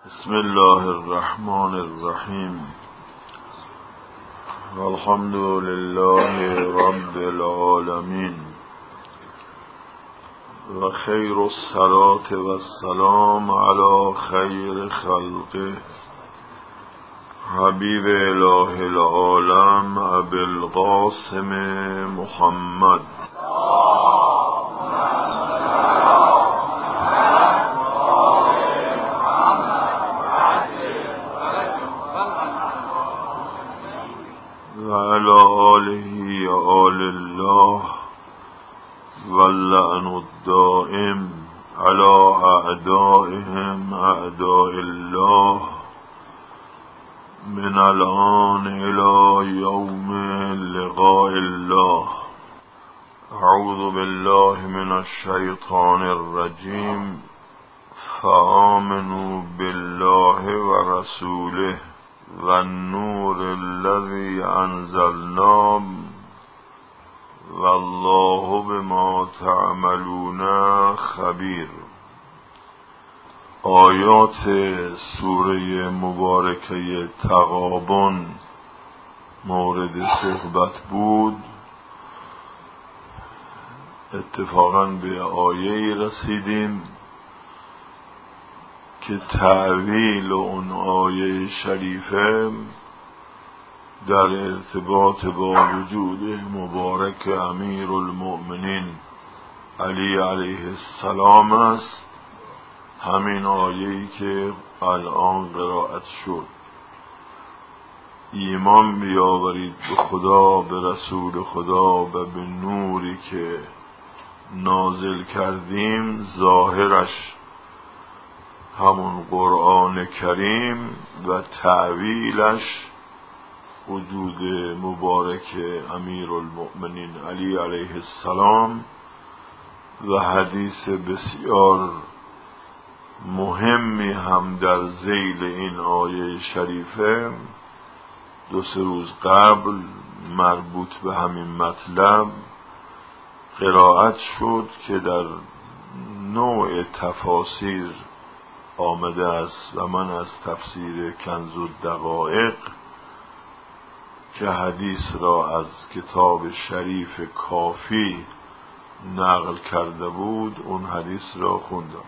بسم الله الرحمن الرحیم. الحمد لله رب العالمین و خیر الصلاة و السلام علی خیر خلقه حبیب اله العالم ابی القاسم محمد و علی آله آل الله واللعن الدائم علی اعدائهم اعداء الله من الآن الى یوم لقاء الله. اعوذ بالله من الشیطان الرجیم. فآمنوا بالله و رسوله و النور الذی انزلنا والله بما تعملون خبیر. آیات سوره مبارکه تغابن مورد صحبت بود. اتفاقاً به آیه رسیدیم که تعویل اون آیه شریفه در ارتباط با وجود مبارک امیر المؤمنین علی علیه السلام است. همین آیه‌ای که الان قرائت شد. ایمان بیاورید به خدا، به رسول خدا و به نوری که نازل کردیم. ظاهرش همون قرآن کریم و تعویلش وجود مبارک امیر المؤمنین علی علیه السلام و حدیث بسیار مهمی هم در ذیل این آیه شریفه 2-3 روز قبل مربوط به همین مطلب قرائت شد که در نوع تفاسیر آمده است و من از تفسیر کنز الدقایق که حدیث را از کتاب شریف کافی نقل کرده بود اون حدیث را خوندم.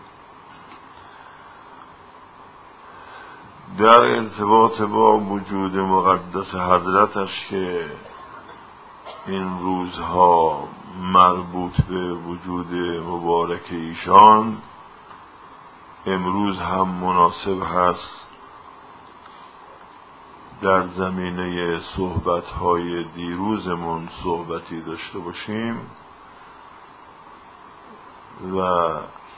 در ارتباط با وجود مقدس حضرتش که این روزها مربوط به وجود مبارک ایشان، امروز هم مناسب هست در زمینه صحبت‌های دیروزمون صحبتی داشته باشیم و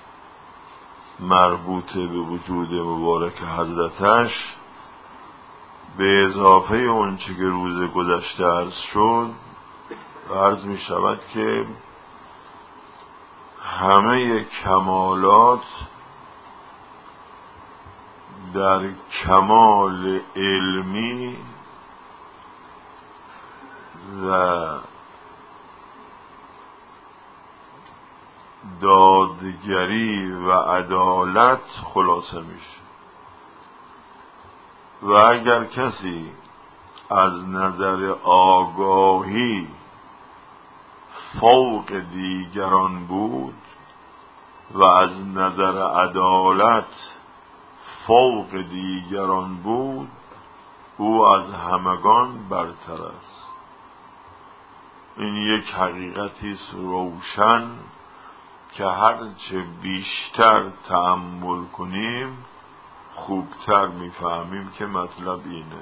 مربوط به وجود مبارک حضرتش به اضافه اون چه که روز گذشته عرض شد. عرض می شود که همه کمالات در کمال علمی و دادگری و عدالت خلاصه میشه و اگر کسی از نظر آگاهی فوق دیگران بود و از نظر عدالت فوق دیگران بود، او از همگان برتر است. این یک حقیقتی است روشن که هرچه بیشتر تأمل کنیم خوبتر میفهمیم که مطلب اینه.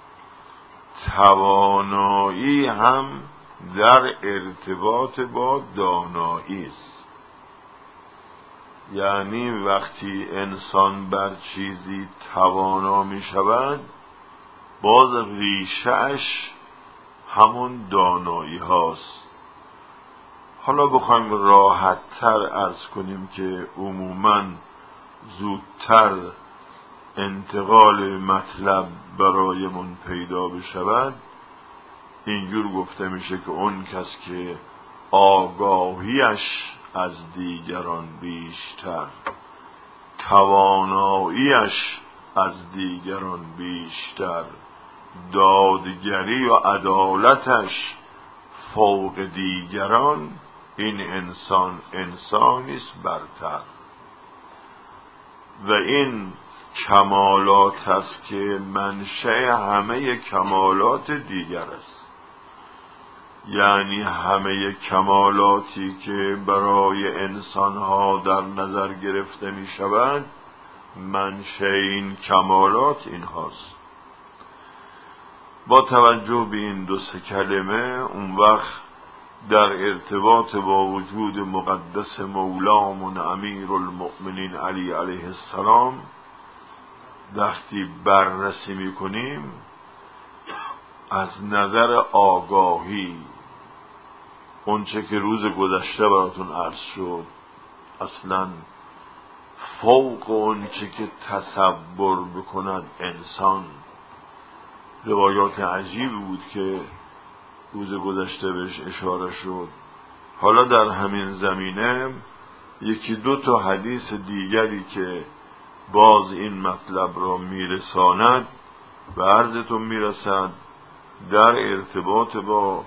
توانایی هم در ارتباط با دانایی است. یعنی وقتی انسان بر چیزی توانا می شود باز ریشه‌اش همون دانایی هاست. حالا بخوایم راحت تر عرض کنیم که عموماً زودتر انتقال مطلب برایمون پیدا بشود، اینجور گفته میشه که اون کس که آگاهیش از دیگران بیشتر، تواناییش از دیگران بیشتر، دادگری و عدالتش فوق دیگران، این انسان انسانیست برتر. و این کمالات است که منشأ همه کمالات دیگر است. یعنی همه کمالاتی که برای انسانها در نظر گرفته می شوند، منشأ این کمالات این هاست. با توجه به این دو سه کلمه، اون وقت در ارتباط با وجود مقدس مولامون امیر المؤمنین علی علیه السلام وقتی بررسی میکنیم، از نظر آگاهی اونچه که روز گذشته براتون عرض شد اصلا فوق اونچه که تصور بکند انسان. روایات عجیبی بود که روز گذشته بهش اشاره شد. حالا در همین زمینه یکی دو تا حدیث دیگری که باز این مطلب را میرساند و عرضتون میرسد در ارتباط با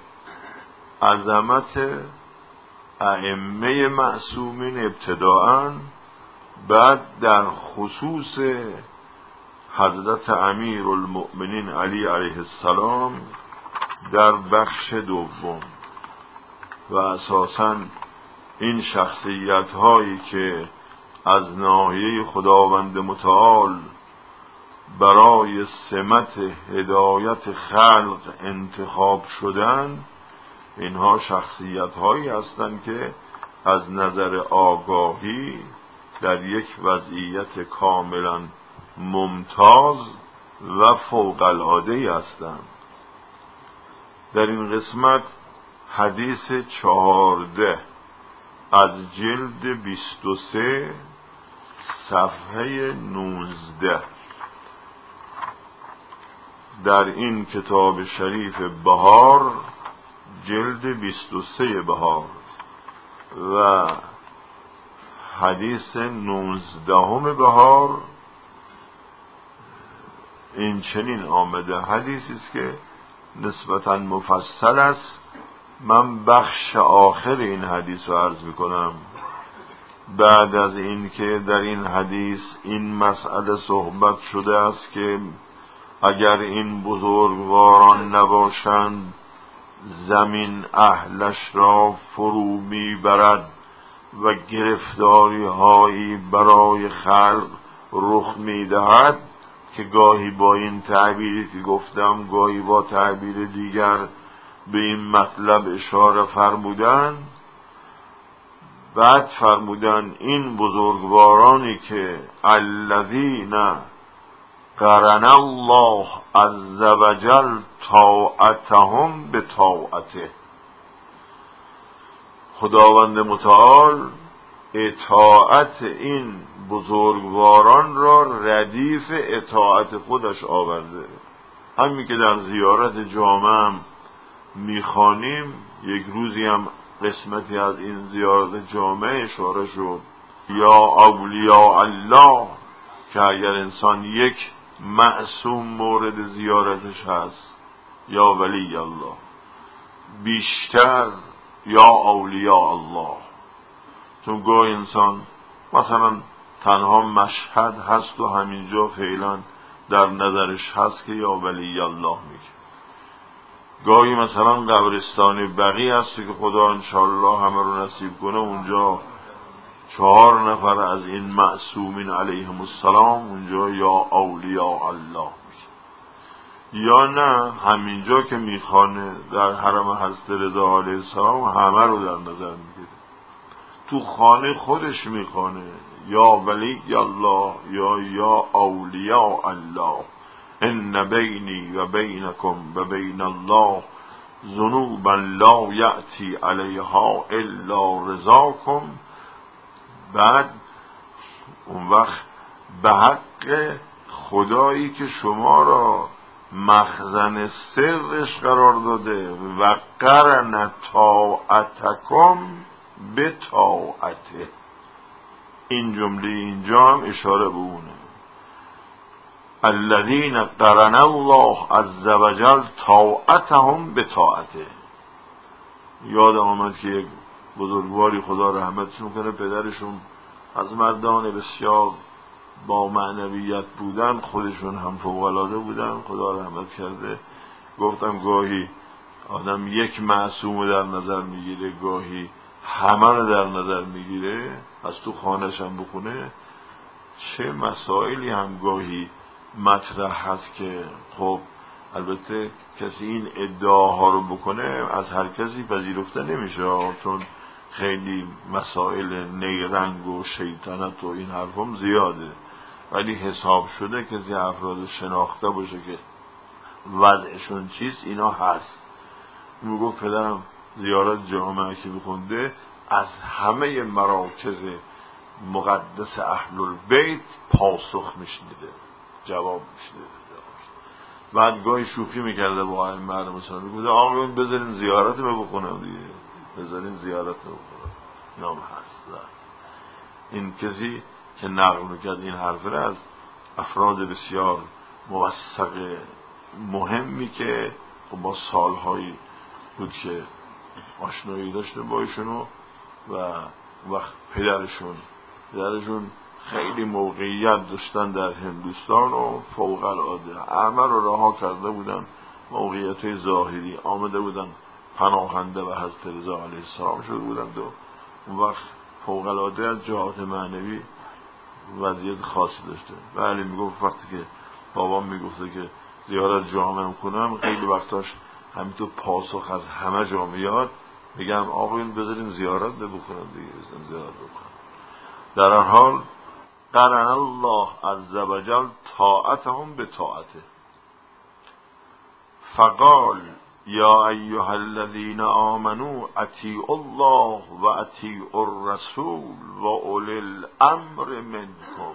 عظمت ائمه معصومین ابتداءً، بعد در خصوص حضرت امیر المؤمنین علی علیه السلام در بخش دوم، و اساساً این شخصیت هایی که از ناحیه خداوند متعال برای سمت هدایت خلق انتخاب شدند، اینها شخصیت هایی هستند که از نظر آگاهی در یک وضعیت کاملا ممتاز و فوق العاده هستند. در این قسمت حدیث 14 از جلد 23 صفحه 19 در این کتاب شریف بهار، جلد 23 بهار، و حدیث 19 بهار این چنین آمده. حدیثی است که نسبتاً مفصل است. من بخش آخر این حدیث رو عرض میکنم. بعد از این که در این حدیث این مسئله صحبت شده است که اگر این بزرگواران نباشند زمین اهلش را فرو میبرد و گرفتاری هایی برای خلق رخ میدهد، که گاهی با این تعبیری که گفتم گاهی با تعبیر دیگر به این مطلب اشاره فرمودن. بعد فرمودن این بزرگوارانی که الذین قرن الله عز وجل طاعتهم به طاعته، خداوند متعال اطاعت این بزرگواران را ردیف اطاعت خودش آورده. همین که در زیارت جامع هم میخوانیم، یک روزی هم قسمتی از این زیارت جامع اشاره شد، یا اولیاء الله، که اگر انسان یک معصوم مورد زیارتش هست، یا ولی الله، بیشتر یا اولیاء الله. چون گاهی انسان مثلا تنها مشهد هست و همینجا فعلا در نظرش هست که یا ولی الله میگه. گاهی مثلا قبرستان بقی هست که خدا انشاءالله همه رو نصیب کنه، اونجا 4 نفر از این معصومین علیهم السلام اونجا یا اولیاء الله میگه. یا نه همینجا که میخوانه در حرم حضرت رضا علیه السلام همه رو در نظر میگیره. تو خانه خودش میخوانه یا ولی الله یا اولیاء الله، ان بینی و بینکم و بین الله ذنوبا لا یأتی علیها الا رضاکم. بعد اون وقت به حق خدایی که شما را مخزن سرش قرار داده و قرن طاعتکم به طاعته، این جمله اینجا هم اشاره به اونه. الذین قرن الله عز وجل طاعتهم به طاعته. یاد آمد که یک بزرگواری خدا رحمتش میکنه، پدرشون از مردان بسیار با معنویت بودن، خودشون هم فوق‌العاده بودن، خدا رحمت کرده. گفتم گاهی آدم یک معصوم در نظر میگیره، گاهی همه رو در نظر میگیره، از تو خانه‌ش هم بخونه. چه مسائلی هم گاهی مطرح هست که خب البته کسی این ادعاها رو بکنه از هر کسی پذیرفته نمیشه، چون خیلی مسائل نیرنگ و شیطنت و این حرفم زیاده، ولی حساب شده کسی افراد شناخته باشه که وضعشون چیست، اینا هست. میگفت پدرم زیارت جامعه که بخونده از همه مراکز مقدس اهل البیت پاسخ میشنیده، جواب میشنیده. بعد گاهی شوخی میکرده با این مردم مثلا میگفت آقایون بذارین زیارت رو بکنم دیگه، بذارین زیارت رو بکنم. نام هست. این کسی که نقل میکرد این حرف را از افراد بسیار موثق مهمی که با سالهایی بود که آشنایی داشته با ایشونو و وقت پدرشون خیلی موقعیت داشتن در هندوستان و فوق العاده همه رو رها کرده بودن، موقعیت ظاهری آمده بودن پناهنده و حضرت رضا علیه السلام شده بودند و اون وقت فوق العاده از جهات معنوی وضعیت خاصی داشته. بله میگفت وقتی که بابام میگفته که زیارت جامعه کنم خیلی وقتاش همینطور پاسخ از همه جامعیات میگم آقایون بذارین زیارت بکنم دیگه، بذارین زیارت بکنم. در هر حال قرن الله عز وجل طاعتهم به طاعته فقال یا ایها الذین آمنوا اطیعوا الله و اطیعوا الرسول و اولی الامر منکم.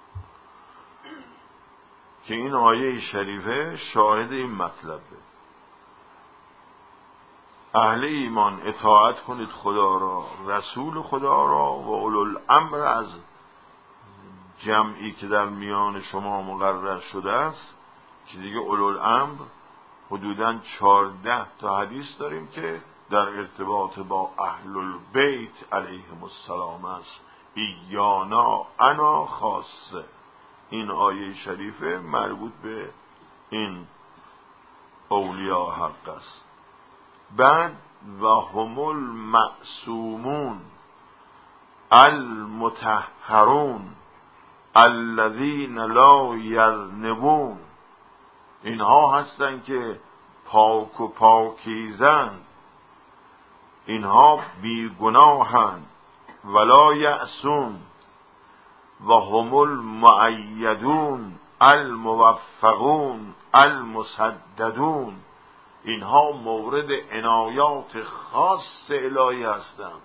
که این آیه شریفه شاهد این مطلبه. اهل ایمان اطاعت کنید خدا را، رسول خدا را و اولی الامر از جمعی که در میان شما مقرر شده است. که دیگه اولی الامر حدوداً 14 تا حدیث داریم که در ارتباط با اهل البیت علیهم السلام است. ایانا انا خاصه. این آیه شریفه مربوط به این اولیاء حق است. بعد و هم المعصومون المطهرون الذین لا یذنبون. اینها هستند که پاک و پاکیزند، اینها بیگناهند، ولا یعصون و هم المؤیدون الموفقون المسددون. اینها مورد عنایات خاص الهی هستند.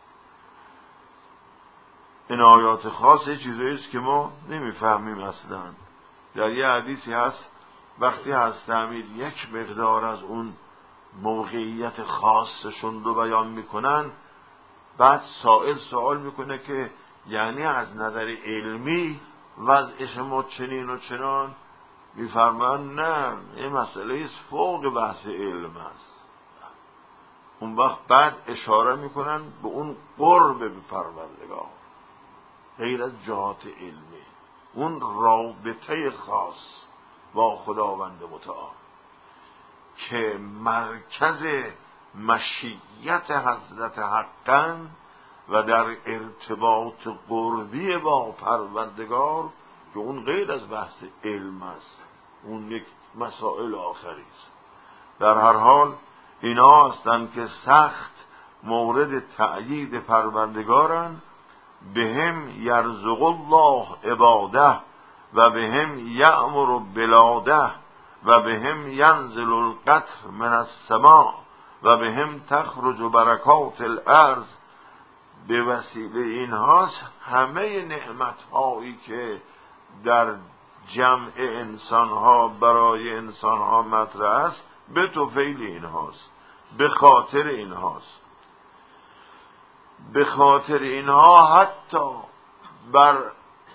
عنایات خاص چیزایی است که ما نمیفهمیم اصلا. در یه حدیثی هست وقتی هست امیر یک مقدار از اون موقعیت خاصشون رو بیان میکنن، بعد سائل سوال میکنه که یعنی از نظر علمی وضعش ما چنین و چنان؟ میفرمان نه، این مسئله است فوق بحث علم است. اون وقت بعد اشاره میکنن به اون قرب به پروردگار غیر از جهات علمی، اون رابطه خاص با خداوند متعال که مرکز مشیت حضرت حقاً و در ارتباط قربی با پروردگار، که اون غیر از بحث علم است، اون یک مسائل آخری است. در هر حال اینا هستند که سخت مورد تأیید پروردگارن. بهم یرزق الله عباده و بهم یأمر بلاده و بهم ینزل القطر من السماء و بهم تخرج برکات الارض. به وسیله اینهاست همه نعمت‌هایی که در جمع انسان‌ها برای انسان‌ها مطرح است به طفیل اینهاست، به خاطر اینهاست. به خاطر اینها حتی بر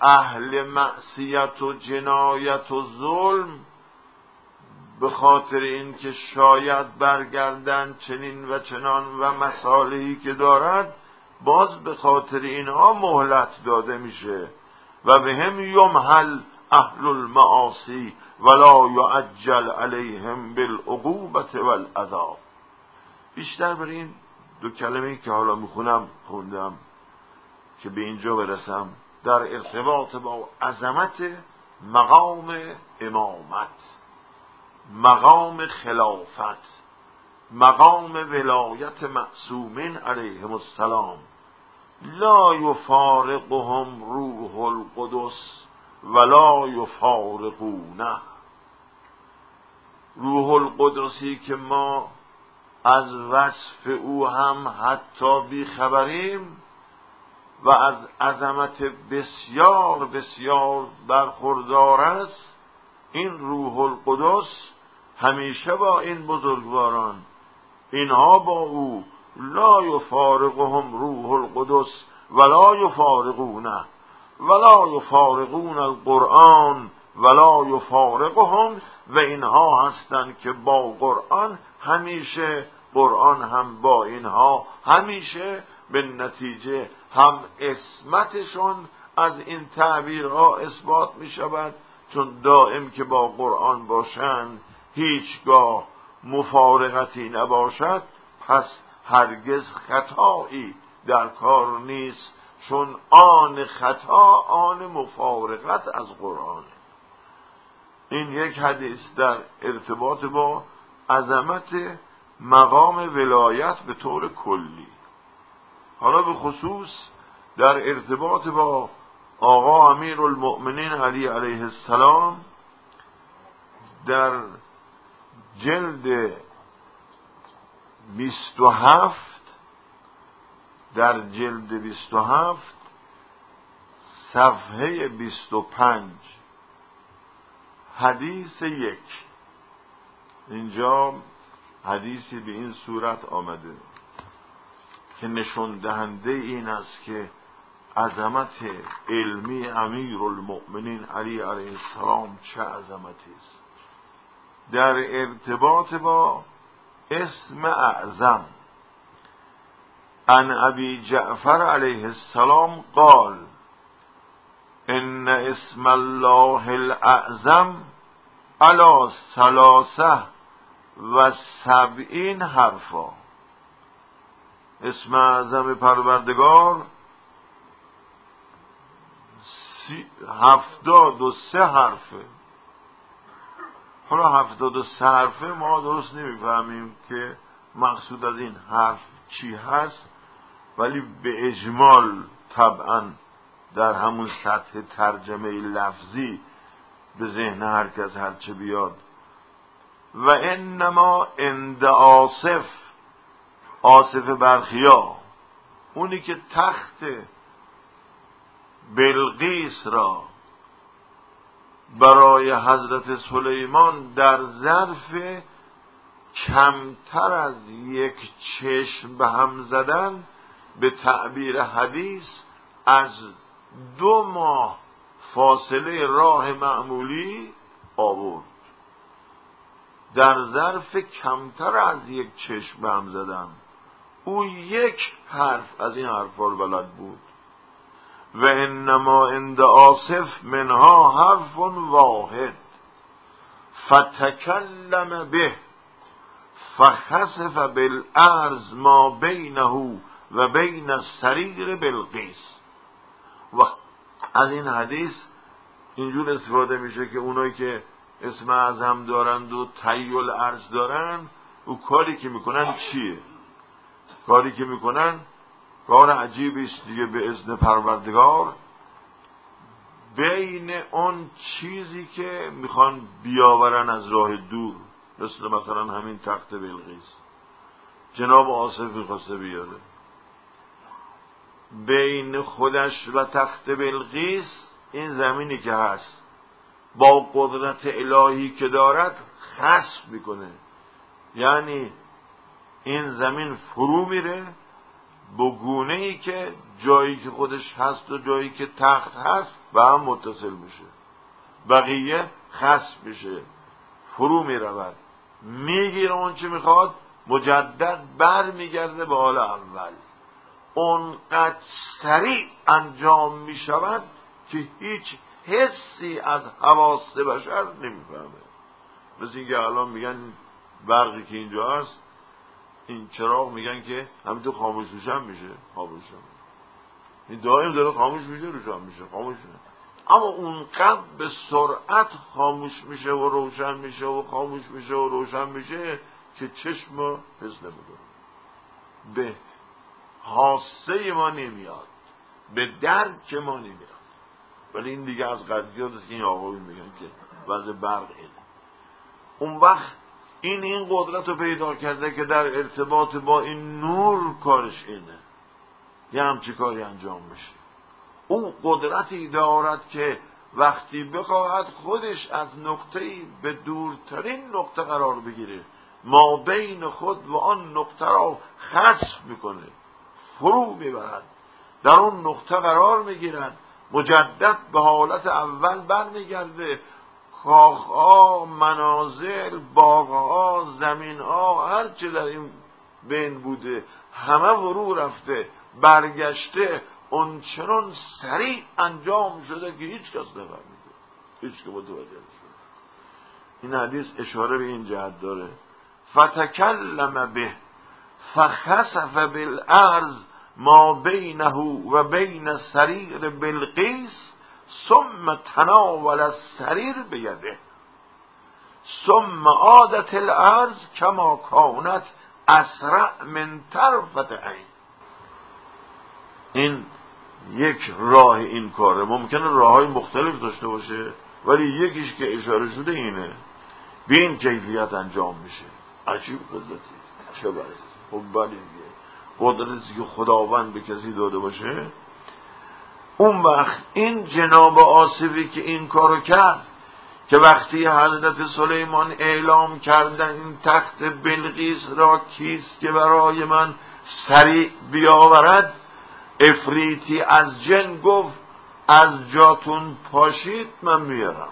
اهل معصیت و جنایت و ظلم به خاطر این که شاید برگردن چنین و چنان و مصالحی که دارد، باز به خاطر اینها مهلت داده میشه و به هم یمهل اهل المعاصی ولا یعجل علیهم بالعقوبة والعذاب. بیشتر برای این دو کلمه‌ای که حالا خوندم که به اینجا برسم در ارتباط با عظمت مقام امامت، مقام خلافت، مقام ولایت معصومین علیهم السلام، لا یفارقهم روح القدس ولا یفارقونه. روح القدسی که ما از وصف او هم حتی بیخبریم و از عظمت بسیار بسیار برخوردار است، این روح القدس همیشه با این بزرگواران، اینها با او، لا یفارقهم روح القدس ولا یفارقونه ولا یفارقون القرآن ولا یفارقهم، و اینها هستند که با قرآن همیشه، قرآن هم با اینها همیشه، به نتیجه هم اسمتشون از این تعبیرها اثبات می شود، چون دائم که با قرآن باشند هیچگاه مفارقتی نباشد، پس هرگز خطایی در کار نیست، چون آن خطا آن مفارقت از قرآن. این یک حدیث در ارتباط با عظمت مقام ولایت به طور کلی. حالا به خصوص در ارتباط با آقا امیرالمؤمنین علی علیه السلام، در جلد 27 صفحه 25 حدیث 1، اینجا حدیثی به این صورت آمده که نشون دهنده این است که عظمت علمی امیرالمؤمنین علی علیه السلام چه عظمتی است. در ارتباط با اسم اعظم، عن ابی جعفر علیه السلام قال ان اسم الله الاعظم علی 73 حرفا. اسم اعظم پروردگار 73 حرفه. حالا 73 حرفه ما درست نمیفهمیم که مقصود از این حرف چی هست، ولی به اجمال طبعا در همون سطح ترجمه لفظی به ذهن هر کس هرچه بیاد. و انما عند آصف برخیا، اونی که تخت بلقیس را برای حضرت سلیمان در ظرف کمتر از یک چشم به هم زدن، به تعبیر حدیث از 2 ماه فاصله راه معمولی آورد. در ظرف کمتر از یک چشم به هم زدن، او یک حرف از این حرفا رو بلد بود. و انما عند آصف منها حرف واحد فتکلم به فخسف بالارض ما بینه و بین السریر بلقیس. و از این حدیث اینجور استفاده میشه که اونایی که اسم اعظم دارند و طی الارض دارند، او کاری که میکنن چیه؟ کاری که میکنن کار عجیبی است دیگه، به اذن پروردگار بین اون چیزی که میخوان بیاورن از راه دور، مثلا همین تخت بلقیس جناب آصف میخواسته بیاره، بین خودش و تخت بلقیس این زمینی که هست با قدرت الهی که دارد خسف میکنه، یعنی این زمین فرو میره، بگونه‌ای که جایی که خودش هست و جایی که تخت هست به هم متصل میشه، بقیه خسف میشه، فرو میرود، میگیره اون چی میخواد، مجدد بر میگرده به حال اول. اونقدر سریع انجام میشود که هیچ حسی از حواس بشر نمیفهمه. مثل اینکه الان میگن برقی که اینجا هست، این چراغ میگن که همینطور خاموش روشن میشه، خاموش میشه، این دائم داره خاموش میشه روشن میشه، خاموش میشه. اما اونقدر به سرعت خاموش میشه و روشن میشه و خاموش میشه و روشن میشه که چشم ما حس نمیکنه، به حاسه ما نمیاد، به درک ما نمیاد. ولی این دیگه از قضیات است که این آقایی میگن که وضع برق اینه. اون وقت این قدرت رو پیدا کرده که در ارتباط با این نور کارش اینه، یه همچی کاری انجام میشه. اون قدرتی دارد که وقتی بخواهد خودش از نقطه‌ای به دورترین نقطه قرار بگیره، ما بین خود و آن نقطه را خسف میکنه، فرو میبرد، در اون نقطه قرار میگیرد، مجدد به حالت اول برمیگرده. کاخها، منازل، باغها، زمینها، هر چه در این بین بوده همه فرو رفته، برگشته، اون چنان سریع انجام شده که هیچ کس نفهمیده، هیچ که متوجه نشده. این حدیث اشاره به این جهت داره. فتکلم به فخسف بالارض ما بینه و بین سریر بلقیس ثم تناول السریر بیده ثم عادت الارض کما کانت اسرع من طرفت عین. این یک راه این کاره، ممکنه راههای مختلف داشته باشه ولی یکیش که اشاره شده اینه، به این کیفیت انجام میشه. عجیب قدرتی، چه برای خب بلی دیگه قدرتی که خداوند به کسی داده باشه. اون وقت این جناب آصفی که این کارو کرد، که وقتی حضرت سلیمان اعلام کردن این تخت بلقیس را کیست که برای من سریع بیاورد، افریتی از جن گفت از جاتون پاشید من میارم،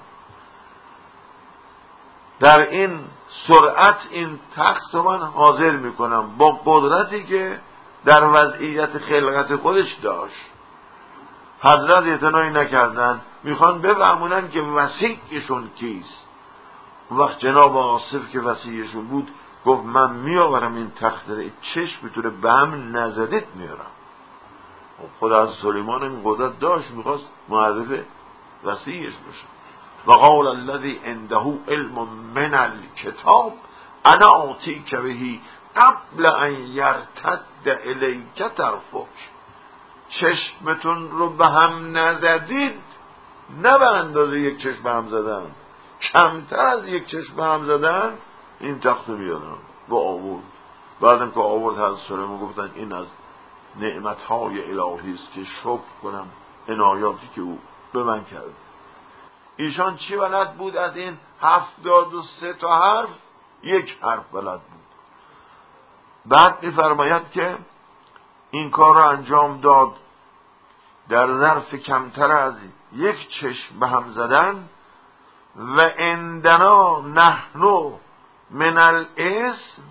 در این سرعت این تخت رو من حاضر میکنم، با قدرتی که در وضعیت خلقت خودش داشت. حضرت اعتنایی نکردن، میخوان بفهمونن که وسیعشون کیست. وقت جناب آصف که وسیعشون بود گفت من میآورم این تخت رو، چشمتونه به هم نزدید میارم. خدا از سلیمان این قدرت داشت، میخواست معرف وسیعش بشه. و قال الذی عنده علم من الکتاب انا آتیک بهی قبل ان یرتد الیک طرفک. چشمتون رو به هم نزدید، نه به اندازه یک چشم به هم زدن، کمتر از یک چشم به هم زدن، این تخت رو بیارم و آورد. بعدم که آورد حضرت سلیمان گفتن این از نعمتهای الهی است که شکر کنم عنایاتی که او به من کرد. ایشان چی بلد بود؟ از این 73 تا حرف یک حرف بلد بود. بعد می‌فرماید که این کار رو انجام داد در ظرف کمتر از یک چشم به هم زدن. و عندنا نحن من الاسم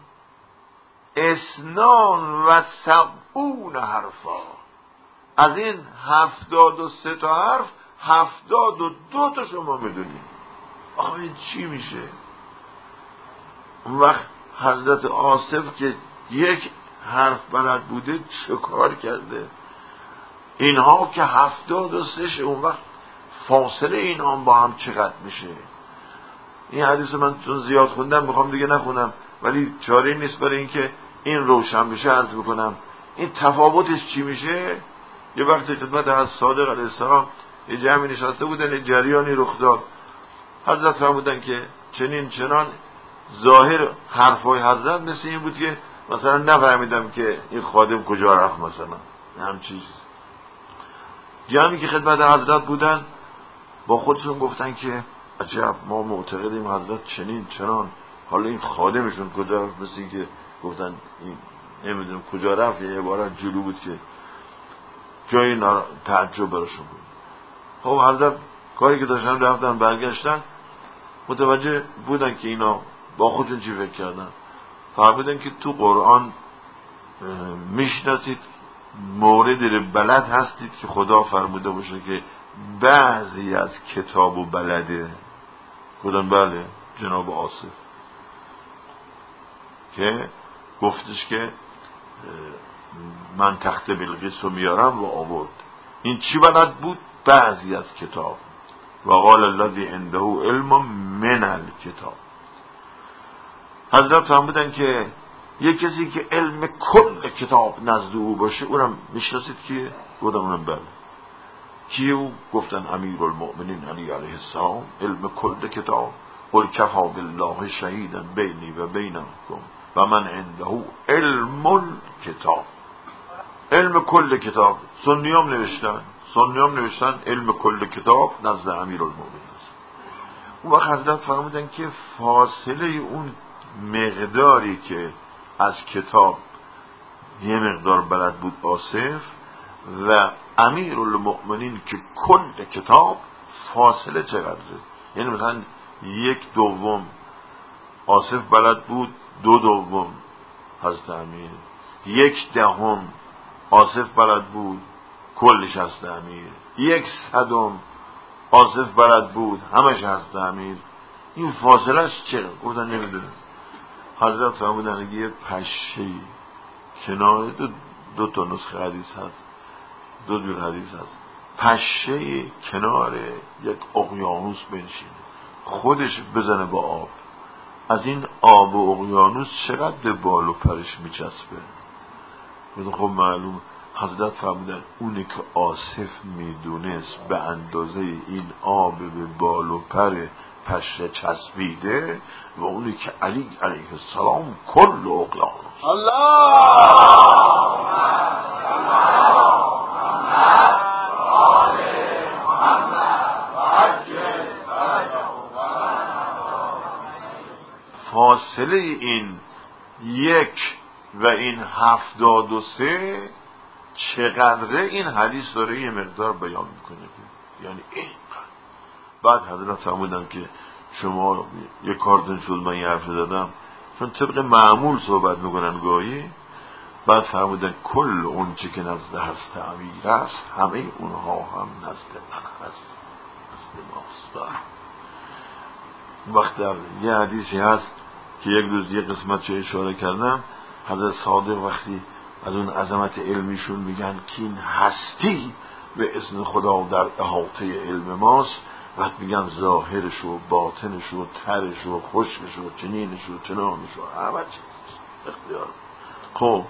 72 حرفا. از این 73 تا حرف 72 تا شما میدونید. آخه این چی میشه؟ اون وقت حضرت آصف که یک حرف بلد بوده چه کار کرده؟ اینها که 73، اون وقت فاصله اینها با هم چقدر میشه؟ این حدیث من چون زیاد خوندم میخوام دیگه نخونم، ولی چاره نیست برای اینکه این روشن بشه عرض بکنم این تفاوتش چی میشه. یه وقتی خدمت از صادق علیه السلام یه جمعی نشسته بودن، یه جریانی رخ داد. حضرت فرمودن که چنین چنان. ظاهر حرفای حضرت مثل این بود که مثلا نفهمیدم که این خادم کجا رفت، مثلا هم چیز. جمعی که خدمت حضرت بودن با خودشون گفتن که عجب ما معتقدیم حضرت چنین چنان، حالا این خادمشون کجا رفت؟ مثل این که گفتن این نمیدونم کجا رفت، یه عبارت جلو بود که جایی تعجب براشون بود. خب حضرت کاری که داشتن رفتن برگشتن، متوجه بودن که اینا با خودشون چی فکر کردن. فهمیدن که تو قرآن میشناسید موردی رو بلد هستید که خدا فرموده باشه که بعضی از کتابو بلده. گفتن بله جناب آصف که گفتش که من تخت بلقیس رو میارم و آورد. این چی بلد بود؟ بعضی از کتاب. و قال الذی عنده علم من الکتاب. حضرت فرمودن که یک کسی که علم کل کتاب نزد او باشه اونم میشناسید کیه؟ گفتم اونم بله. کیه او؟ گفتن امیر المؤمنین علی علیه السلام. علم کل کتاب قل کفا بالله شهیدا بینی و بینکم و من عنده علم الکتاب. علم کل کتاب. سنیام نوشتن علم کل کتاب نزد امیر المؤمنین است. اون وقت حضرت فرمودن که فاصله اون مقداری که از کتاب یه مقدار بلد بود آصف و امیر المؤمنین که کل کتاب، فاصله چقدره؟ یعنی مثلا 1/2 آصف بلد بود، 2/2 حضرت امیر، 1/10 آصف بلد بود، کلش حضرت امیر، 1/100 آصف بلد بود، همش حضرت امیر. این فاصله چقدر؟ گفتن نمیدونم. حضرت فرمودن یه پشه کنار دو تا نسخه حدیث هست، 2 جور حدیث هست، پشه کنار یک اقیانوس بنشینه، خودش بزنه با آب، از این آب و اقیانوس چقدر به بال و پرش میچسبه. خب معلوم. حضرت فرمودن اونی که آصف میدونست به اندازه این آب به بال و پر پشه چسبیده و اونی که علی علیه السلام کل اقیانوس. فاصله این 1 و این 73 چقدره این حدیث داره یه مقدار بیان میکنه. یعنی این بعد حضرت فرمودن که شما یه کارتون شد من یه حرف زدم، چون طبق معمول صحبت میکنن گاهی. بعد فرمودن کل اون چی که نزد هست امیر است همه اونها هم نزد من هست، نزد ماست. وقت در یه حدیثی هست که یک روز یه قسمت چه اشاره کردم، حضرت صادق وقتی از اون عظمت علمیشون میگن که این هستی به اذن خدا در احاطه علم ماست، وقت میگن ظاهرش و باطنش و ترش و خشکش و چنینش و چنانش و همه چیز اختیار. خب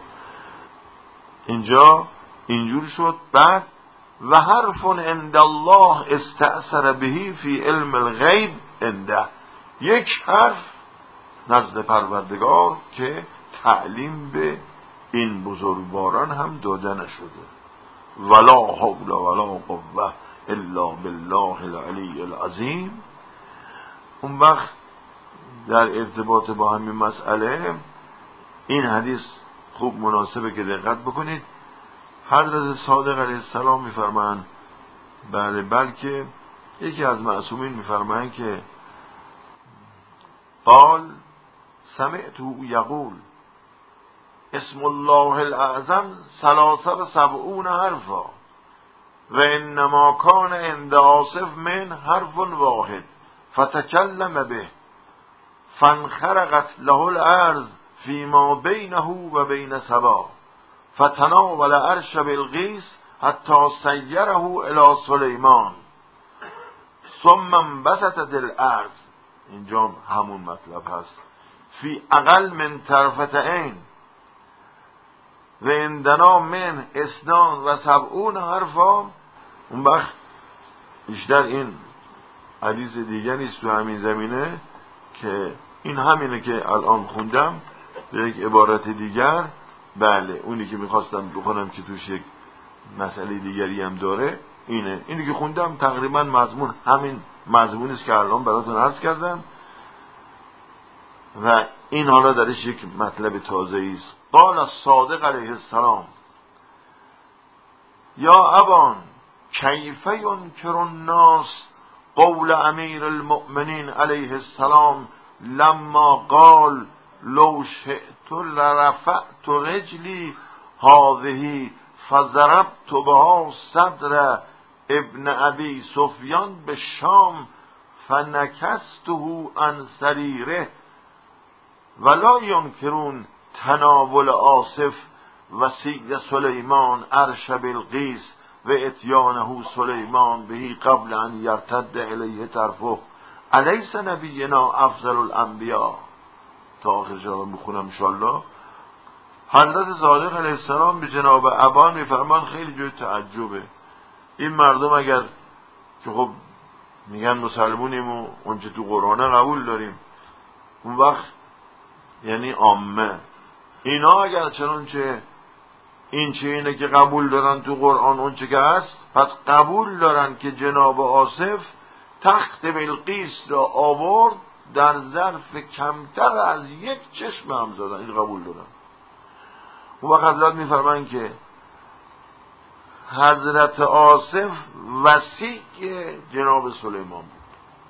اینجا اینجور شد. بعد و حرف عند الله استأثر بهی فی علم الغیب عنده، یک حرف نزد پروردگار که تعلیم به این بزرگواران هم داده نشده. ولا حول ولا قوة الا بالله العلی العظیم. اون وقت در ارتباط با همین مسئله این حدیث خوب مناسبه که دقت بکنید. حضرت صادق علیه السلام میفرمایند بلکه یکی از معصومین میفرمایند که قال سمعته یقول اسم الله الاعظم 73 حرفا و انما کان عند آصف من حرف واحد فتکلم به فانخرقت له الارض فيما بينه و بين سبا فتناول عرش بلقیس حتی سیره الى سلیمان ثم انبسطت الارض. اینجا همون مطلب هست فی اقل من طرفت عین و عندنا من 72 حرفا. اون وقت بیشتر این حدیث دیگه نیست تو همین زمینه که این همینه که الان خوندم به یک عبارت دیگر. بله اونی که میخواستم بخونم که توش یک مسئله دیگری هم داره اینی که خوندم تقریبا مضمون همین مضمونیست که الان براتون عرض کردم. و این حالا درش یک مطلب تازه است. قال الصادق علیه السلام یا ابان کیف ینکر الناس قول امیر المؤمنین علیه السلام لما قال لو شئت لرفعت رجلی هذه فضربت بها صدر ابن ابی سفیان بالشام فنکسته عن سریره ولا ینکرون تناول آصف وصی سلیمان عرش بلقیس و اتیانه سلیمان بهی قبل ان یرتد الیه طرفه الیس نبینا افضل الانبیاء. تا آخر جواب میخونم انشاءالله. حضرت صادق علیه السلام به جناب ابان میفرمان خیلی جای تعجبه. این مردم اگر که خب میگن مسلمونیم و اونچه تو قرآن قبول داریم، اون وقت یعنی عامه اینا اگر چنانچه این چه اینه که قبول دارن تو قرآن اون چه که هست، پس قبول دارن که جناب آصف تخت بلقیس را آورد در ظرف کمتر از یک چشم هم زدن. این قبول دارن. اون وقت حضرت میفرمان که حضرت آصف وصی جناب سلیمان بود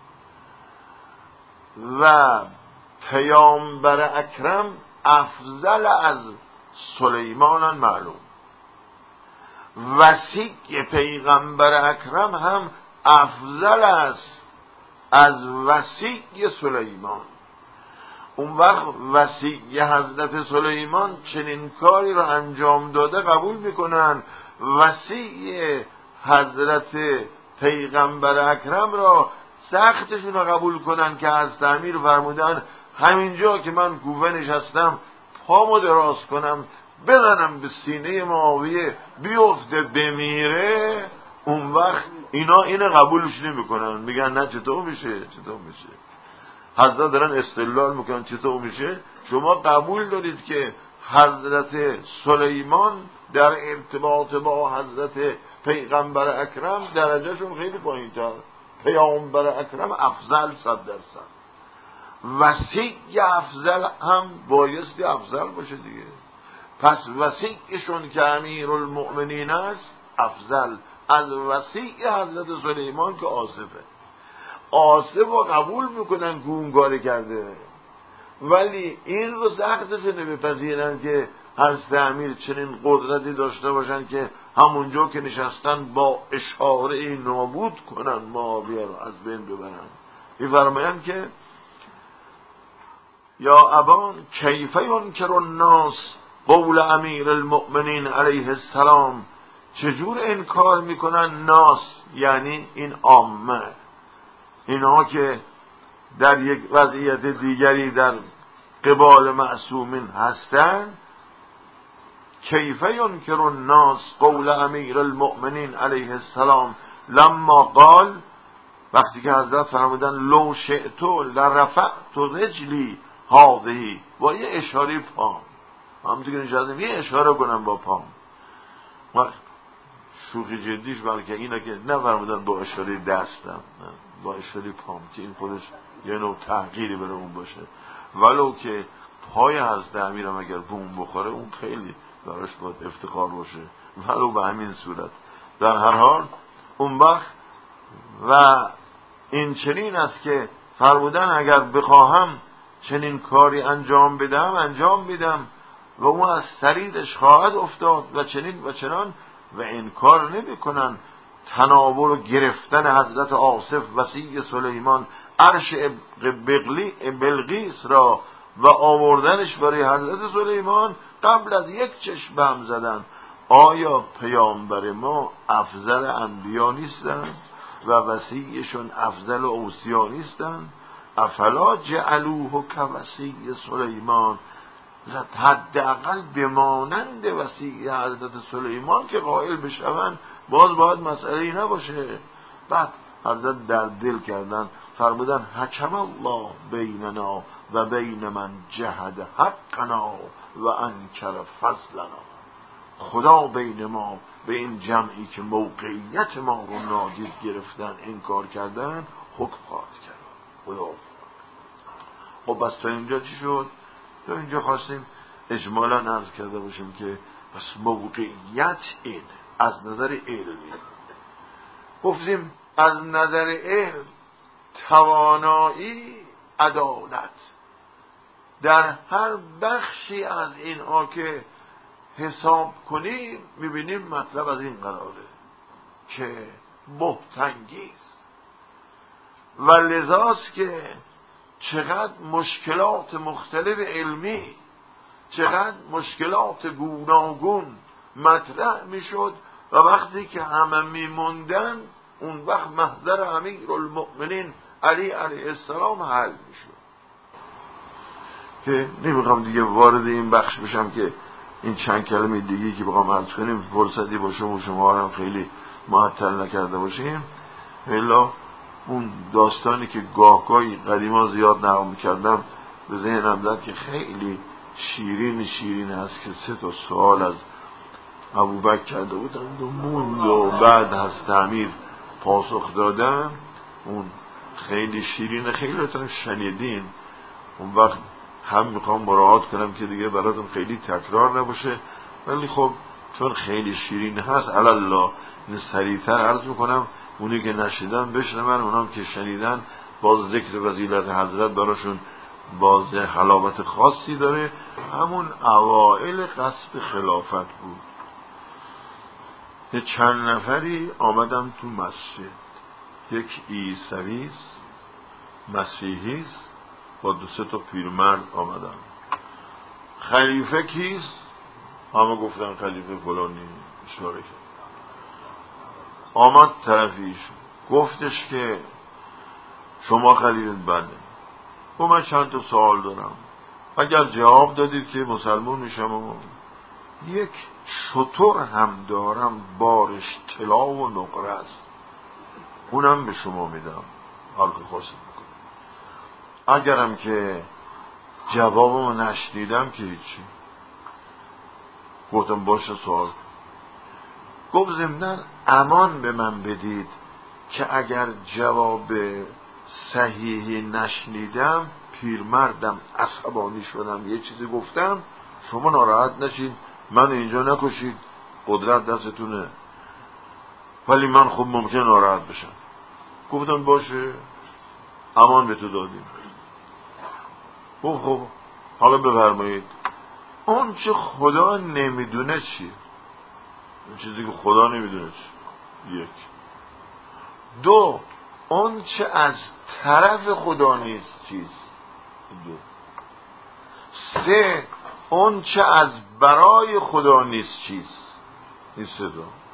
و پیامبر اکرم افضل از سلیمان معلوم. وصی پیغمبر اکرم هم افضل است از وصی سلیمان. اون وقت وصی حضرت سلیمان چنین کاری رو انجام داده قبول میکنن، وصی حضرت پیغمبر اکرم را سختشون رو قبول کنن که از تعمیر فرمودن همینجا که من کوفه نشستم پامو دراز کنم بزنم به سینه معاویه بیفته بمیره، اون وقت اینا اینو قبولش نمیکنن، میگن نه چطور میشه. حضرت دارن استدلال میکنن چطور میشه؟ شما قبول دارید که حضرت سلیمان در ارتباط با حضرت پیغمبر اکرم درجهشون خیلی پایین‌تر، پیامبر اکرم افضل 100%، وصی افضل هم بایستی افضل باشه دیگه. پس وصیشون که امیر المؤمنین است افضل از وصی حضرت سلیمان که آصفه. آصف رو قبول میکنن که اون کاری کرده، ولی این رو سختشونه بپذیرن که حضرت امیر چنین قدرتی داشته باشن که همونجا که نشستن با اشاره نابود کنن معاویه رو از بین ببرن. میفرمایند که یا ابان کیف ینکر الناس قول امیر المؤمنین علیه السلام، چجور انکار میکنن ناس یعنی این عامه، اینها که در یک وضعیت دیگری در قبال معصومین هستند. کیف ینکر الناس قول امیر المؤمنین علیه السلام لما قال، وقتی که حضرت فرمودن لو شئت لرفعت رجلی هذه، با یه اشاره پام، همونطور که نشستم یه اشاره کنم با پام. شوخی جدیش بلکه اینه که نفرمودن با اشاره دستم، با اشاره پام، که این خودش یه نوع تحقیری برای اون باشه، ولو که پای حضرت امیرم اگر بوم بخوره اون خیلی براش باید افتخار باشه، ولو به همین صورت. در هر حال اون وقت و این چنین است که فرمودن اگر بخواهم چنین کاری انجام بدم انجام میدم و اون از سریدش خواهد افتاد و چنین و چنان، و انکار نمی کنن تناول و گرفتن حضرت آصف وصی سلیمان عرش بلقیس را و آوردنش برای حضرت سلیمان قبل از یک چشم هم زدن. آیا پیامبر ما افضل انبیا نیستن و وصیشون افضل اوصیا نیستن؟ افلا جعلوه كوصی سلیمان، حداقل بمانند وصی حضرت سلیمان که قائل بشون باید مسئله نباشه. بعد حضرت در دل کردن فرمودن حکم الله بیننا و بین من جهد حقنا و انکر فضلنا، خدا بین ما به این جمعی که موقعیت ما رو نادید گرفتن انکار کردن حکم خواهد کرد. خدا. خب بس تا اینجا چی شد؟ تو اینجا خواستیم اجمالا عرض کرده باشیم که پس موقعیت این از نظر علمی. گفتیم از نظر علم توانایی عدالت در هر بخشی از اینها که حساب کنیم میبینیم مطلب از این قراره که بهت‌انگیز و لذاست که چقدر مشکلات مختلف علمی، چقدر مشکلات گوناگون مطرح میشد و وقتی که همه میموندن اون وقت محضر امیرالمؤمنین علی علیه السلام حل میشد. که نمیخوام دیگه وارد این بخش بشم که این چند کلمه دیگه که بخوام عرض کنیم فرصتی باشه و شما هم خیلی معطل نکرده باشیم. الا اون داستانی که گاهی قدیما زیاد نقل میکردم به ذهنم زد که خیلی شیرین هست که 3 سوال از ابوبکر کرده بودند و موند و بعد از تعمیر پاسخ دادن. اون خیلی شیرینه، خیلی بهتون شنیدین. اون وقت هم میخوام مراعات کنم که دیگه براتون خیلی تکرار نباشه، ولی خب چون خیلی شیرین هست الله سریعتر عرض میکنم. اونی که نشیدن بشنون، اونام که شنیدن باز ذکر فضیلت حضرت براشون باز حلاوت خاصی داره. همون اوائل غصب خلافت بود. یه چند نفری آمدن تو مسجد، یک عیسویست، مسیحیست، با 2 پیرمرد آمدن. خلیفه کیست؟ همه گفتن خلیفه فلانی. اشاره کرد. آمد طرفیش گفتش که شما خلیفه؟ بله. و من چند تا سوال دارم، اگر جواب دادید که مسلمون میشم. و یک شتر هم دارم بارش طلا و نقره است، اونم به شما میدم هر که خواستید بکنید. اگرم که جوابمو نشنیدم که هیچی. گفتم باشه سوال. گفت ضمناً امان به من بدید که اگر جواب صحیحی نشنیدم پیرمردم عصبانی شدم یه چیزی گفتم شما ناراحت نشید، من اینجا نکشید، قدرت دستتونه، ولی من خب ممکن ناراحت بشم. گفتم باشه امان به تو دادیم. خب حالا بفرمایید اون چه خدا نمیدونه چیه؟ اون چیزی که خدا نمیدونه چیه؟ 1. 2 اون چه از طرف خدا نیست چیست؟ 2. 3 اون چه از برای خدا نیست چیست؟ این 3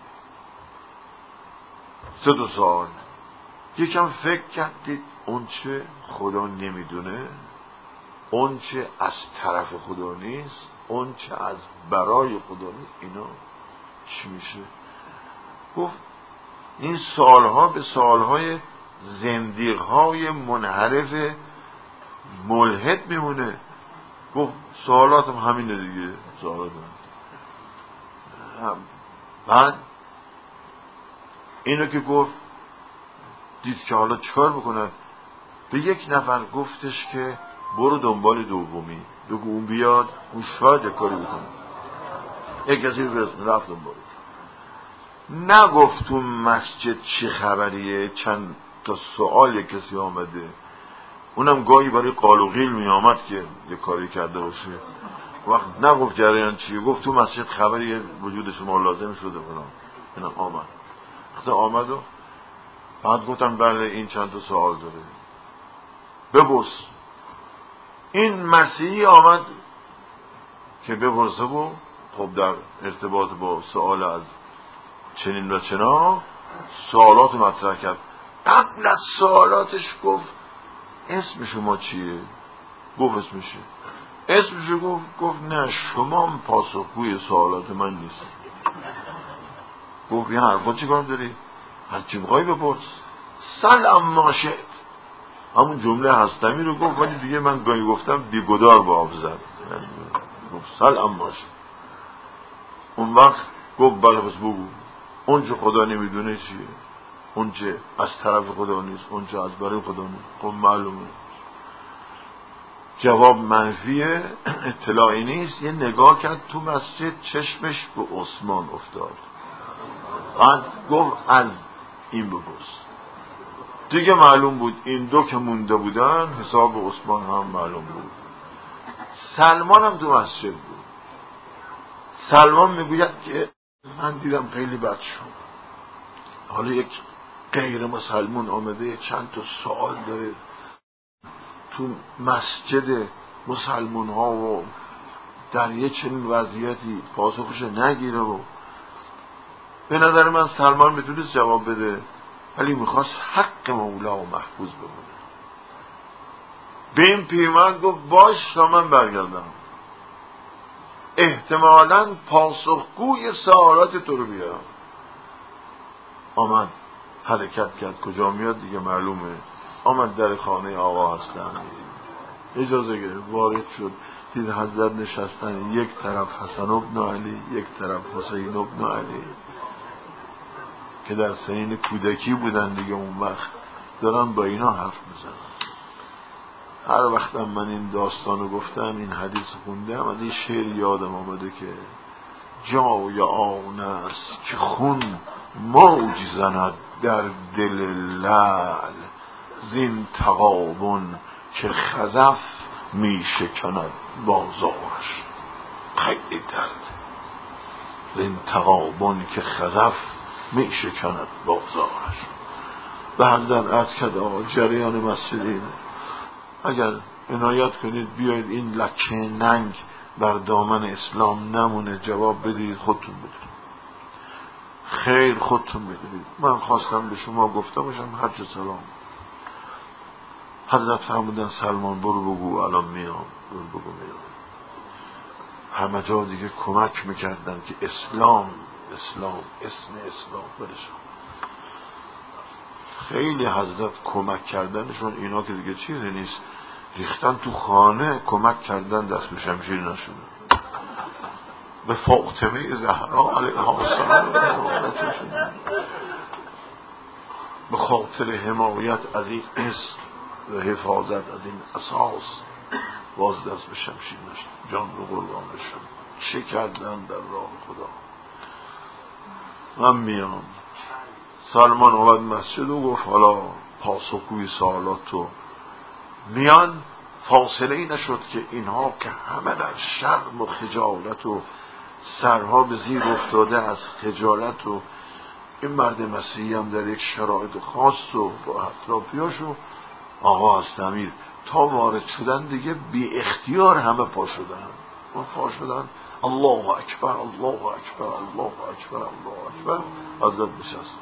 تا سوال. یکم فکر کردید اون چه خدا نمیدونه، اون چه از طرف خدا نیست، اون چه از برای خدا نیست، اینا چی میشه؟ گفت این سوالها به سوالهای زندیقهای منحرف ملحد میمونه. گفت سوالاتم همینه دیگه، سوالاتم. بعد اینو که گفت دید که حالا چکار بکنن، به یک نفر گفتش که برو دنبال دومی، بگو اون بیاد، اون شاید یک کاری بکنه. یک کسی رفت دنبال. نگفت اون مسجد چی خبریه، چند تا سوال یک کسی آمده، اونم گاهی برای قال و قیل می آمد که یک کاری کرده باشه. وقت نگفت جریان چیه، گفت تو مسجد خبری وجود شما لازم شده فلان. اینم آمد. وقتی آمد و بعد گفتم بله این چند تا سوال داره، بپرس. این مسیحی آمد که بپرسه و خب در ارتباط با سوال از چنین و چنا سوالات مطرح کرد. قبل از سوالاتش گفت اسم شما چیه؟ گفت اسمشه. اسمشو گفت نه شما پاسخگوی سوالات من نیست. گفت یه حرفا چی کار داری؟ هرچی بخوای بپرس. سل اما شئت. همون جمله هستمی رو گفت، ولی دیگه من گاهی گفتم بیگدار با آب زد. گفت سل اما شئت. اون وقت گفت بله بس بگو اون چه خدا نمیدونه چیه، اون چه از طرف خدا نیست، اون چه از برای خدا نیست. خب معلومه جواب منفیه، اطلاعی نیست. یه نگاه کرد تو مسجد، چشمش به عثمان افتاد. گفت از این بپرس. دیگه معلوم بود این دو که مونده بودن، حساب عثمان هم معلوم بود. سلمان هم تو مسجد بود. سلمان میگوید که من دیدم خیلی بد شد. حالا یک غیر مسلمان آمده چند تا سوال داره تو مسجد مسلمان ها و در یه چنین وضعیتی پاسخش نگیره و به نظر من سلمان میتونست جواب بده، ولی میخواست حق مولا و محفوظ بمونه. به این پیرمرد گفت باش تا من برگردم، احتمالاً پاسخگوی سوالات تو رو بیارم. آمد حرکت کرد. کجا میاد دیگه معلومه. آمد در خانه آقا هستن، اجازه گرفت، وارد شد. دید حضرت نشستن، یک طرف حسن ابن علی، یک طرف حسین ابن علی که در سنین کودکی بودن دیگه، اون وقت دارن با اینا حرف میزنن. هر وقتم من این داستانو گفتم، این حدیث خوندم، از این شعر یادم آمده که جای آن است که خون موج زند در دل لعل، زین تغابن که خزف می شکند بازارش. خیلی درد. زین تغابن که خزف می شکند بازارش. به حضرت عرض کرد آقا جریان مسجد اینه، اگر عنایت کنید بیایید این لکه ننگ بر دامن اسلام نمونه، جواب بدید، خودتون بدید. خیر خودتون بدید. من خواستم به شما گفته باشم هر چه سلام. حضرت فرمودن سلمان برو بگو الان میام، برو بگو میام. همه جا دیگه کمک میکردن که اسلام اسلام، اسم اسلام برشن. خیلی حضرت کمک کردنشون اینا که دیگه چیزی نیست، ریختن تو خانه کمک کردن، دست به شمشیر نشدن. به فاطمه زهرا علیها السلام به خاطر حمایت از این اسم و حفاظت از این اساس باز دست به شمشیر نشد، جان رو قربانشون. چه کردن در راه خدا. من میام. سلمان آمد مسجد و گفت حالا پاسخگوی سوالاتو. میان فاصله ای نشد که اینها که همه در شرم و خجالت و سرها به زیر افتاده از خجالت، و این مرد مسیحی هم در یک شرایط خاص و با اطرافیاشو آقا هست امیر تا وارد شدن دیگه بی اختیار همه پا شدن. پا شدن الله اکبر الله اکبر الله اکبر الله اکبر. حضرت نشست.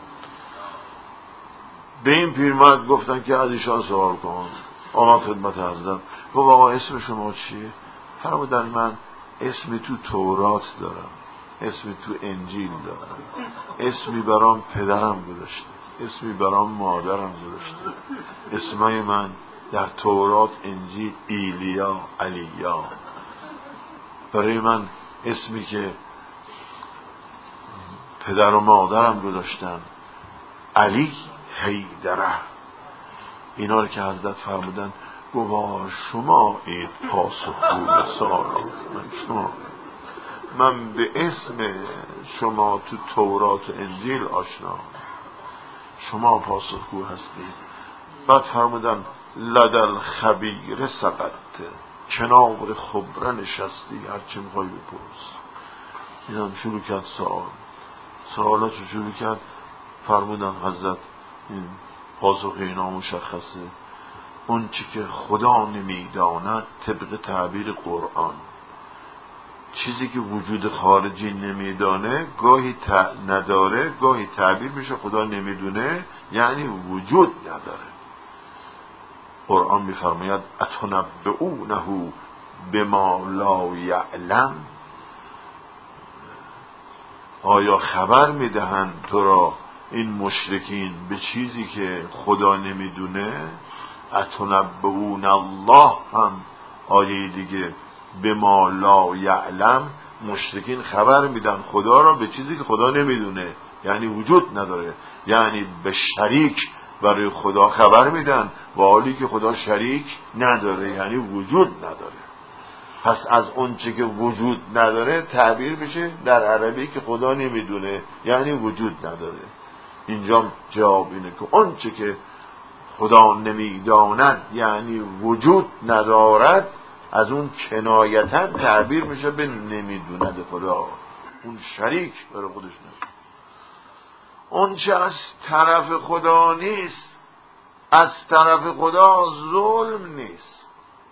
به این پیرمرد گفتن که از ایشان سوال کن. آمد خدمت حضرت گفت آقا اسم شما چیه؟ فرمودن من اسمی تو تورات دارم، اسمی تو انجیل دارم، اسمی برام پدرم گذاشته، اسمی برام مادرم گذاشته. اسمای من در تورات، انجیل ایلیا، علیا. برای من اسمی که پدر و مادرم گذاشتن علی حیدره. اینا رو که حضرت فرمودن گواه شما اید پاسخگوی سوالات من به اسم شما تو تورات و انجیل آشنا، شما پاسخگو هستید. بعد فرمودن لدل خبیر سقط، کنار خبره نشستی، هرچی میخوای بپرس. این هم شروع کرد سوالات رو شروع کرد. فرمودن حضرت این پاسخ اینا مشخصه، اون چی که خدا نمیداند طبق تعبیر قرآن، چیزی که وجود خارجی نمیدانه گاهی نداره، گاهی تعبیر میشه خدا نمیدونه یعنی وجود نداره. قرآن میفرماید اتنبئونه بما لا یعلم، آیا خبر میدهند تو را این مشرکین به چیزی که خدا نمیدونه؟ اتنبئون الله هم آیه دیگه بما لا یعلم، مشرکین خبر میدن خدا را به چیزی که خدا نمیدونه یعنی وجود نداره، یعنی به شریک برای خدا خبر میدن، با حالی که خدا شریک نداره، یعنی وجود نداره. پس از اون چه که وجود نداره تعبیر بشه در عربی که خدا نمیدونه، یعنی وجود نداره. اینجا جواب اینه که اون چه که خدا نمیداند یعنی وجود ندارد، از اون کنایتا تعبیر میشه به نمیدوند خدا، اون شریک برای خودش نیست. اون چه از طرف خدا نیست، از طرف خدا ظلم نیست.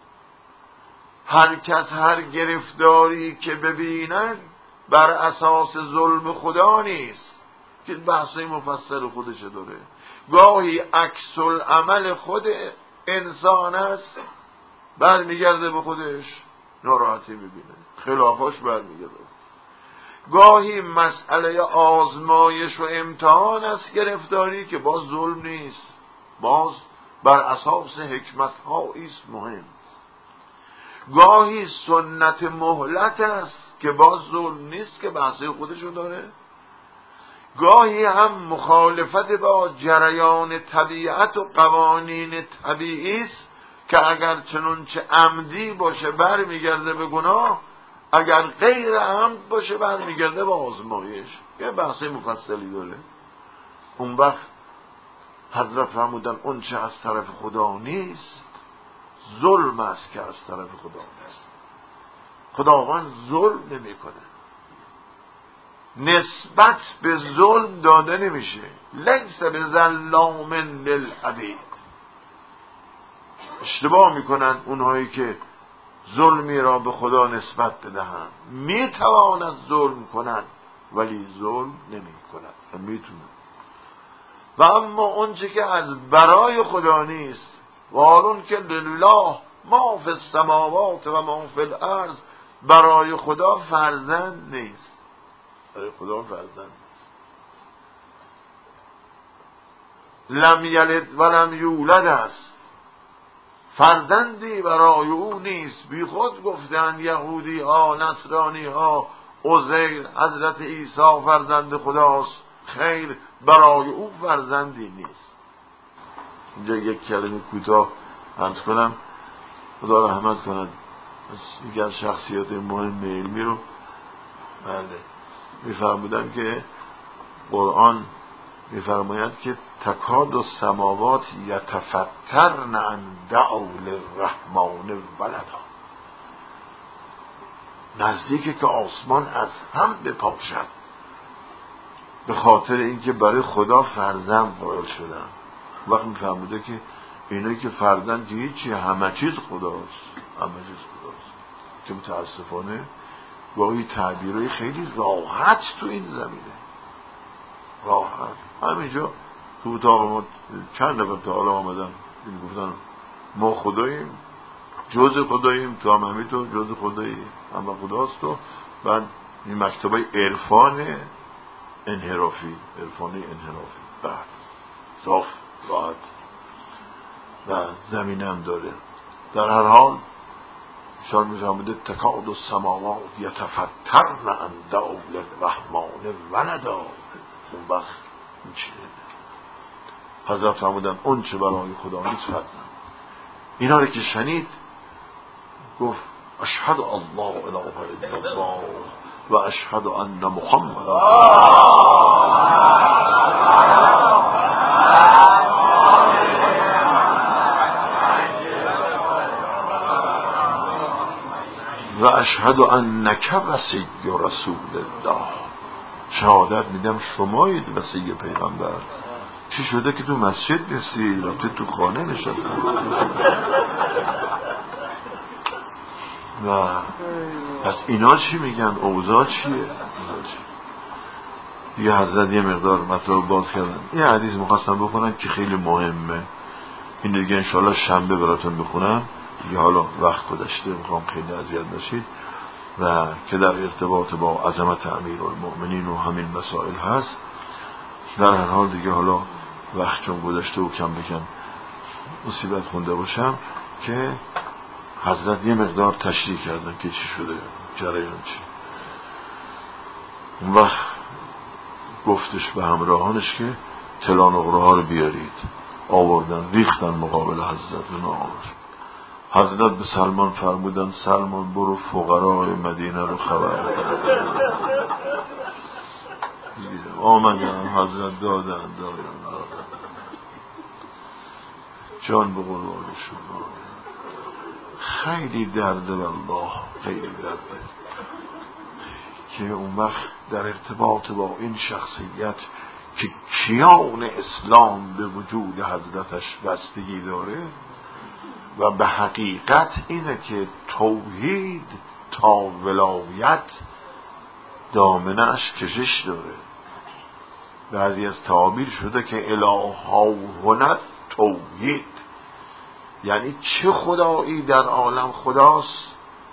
هر کس هر گرفتاری که ببیند بر اساس ظلم خدا نیست، که بحثای مفصل خودش داره. گاهی عکس العمل خود انسان است، برمیگرده به خودش ناراحتی میبینه، خلافاش برمیگرده. گاهی مسئله آزمایش و امتحان است گرفتاری که باز ظلم نیست، باز بر اساس حکمت هایی است مهم. گاهی سنت مهلت است که باز ظلم نیست که بحثی خودشو داره. گاهی هم مخالفت با جریان طبیعت و قوانین طبیعی است که اگر چنانچه عمدی باشه برمیگرده به گناه، اگر غیر عمد باشه برمیگرده به آزمایش. یه بحث مفصلی داره. اون وقت حضرت فرمودن اون چه از طرف خدا نیست ظلم است که از طرف خدا نیست. خداوند ظلم نمی کنه، نسبت به ظلم داده نمیشه. لیس بظلام للعبید. اشتباه میکنن اونهایی که ظلمی را به خدا نسبت بدهند. میتواند ظلم کنند ولی ظلم نمی کند، میتونه. و اما اون چه که از برای خدا نیست، وارون که لله ما فی السماوات و ما فی الارض، برای خدا فرزند نیست. برای خدا فرزند نیست. لم یلد و لم یولد است، فرزندی برای او نیست. بی خود گفتن یهودی ها، نصرانی ها عزیر حضرت عیسی فرزند خداست، خیر برای او فرزندی نیست. اینجا یک کلمه کوتاه عرض کنم، خدا رحمت کند یکی از شخصیات مهم علمی رو میفرمودن که قرآن میفرماید که تکاد السماوات یتفطرن ان دعوا للرحمن ولدا. نزدیکه که آسمان از هم بپاشد به خاطر اینکه برای خدا فرزند قائل شدن. وقت میفرموده که اینایی که فرزند که هیچی، همه چیز خداست، همه چیز خداست. که متاسفانه گاهی تعبیرهای خیلی راحت تو این زمینه، راحت. همینجا تو اتاق ما چند نفر تا حالا آمدن این گفتن ما خداییم، جز خداییم، تو هم همینطور جز خدایی، همه خداست. تو بعد این مکتبای عرفان انحرافی، بعد صاف راحت و زمینه هم داره. در هر حال شاید میفهمده تکاد السماوات یتفطرن ان دعوا للرحمن ولدا. اون وقت این چیه؟ حضرت فرمودن اون چه برای خدا نیست فرزند. اینا رو که شنید گفت اشهد الله اله الا الله و اشهد ان محمد و اشهد انک وصی رسول الله. شهادت میدم شمایید وصی پیغمبر. چی شده که تو مسجد نیستی، رفتی تو خانه نشستی؟ و پس اینا چی میگن؟ اوضاع چیه؟ دیگه حضرت یه مقدار مطلب باز کردن. یه حدیث مخواستم بخونم که خیلی مهمه. این دیگه انشالله شنبه براتون بخونم. دیگه حالا وقت گذشته، میخوام خیلی اذیت نشید. و که در ارتباط با عظمت امیرالمؤمنین و همین مسائل هست. در هر حال دیگه حالا وقت چون گذشته و کم بکم مصیبت خونده باشم که حضرت یه مقدار تشریح کردن که چی شده، جریان چی. اون وقت گفتش به همراهانش که طلا نقره ها رو بیارید. آوردن ریختن مقابل حضرت ناظر. حضرت به سلمان فرمودن سلمان برو فقرای مدینه رو خبر بده. آمدن حضرت دادن جان به قربانشون. خیلی درده والله، خیلی درده که اون وقت در ارتباط با این شخصیت که کیان اسلام به وجود حضرتش بستگی داره و به حقیقت اینه که توحید تا ولایت دامنش کشش داره. بعضی از تعابیر شده که الها هنت توحید، یعنی چه خدایی در عالم خداست؟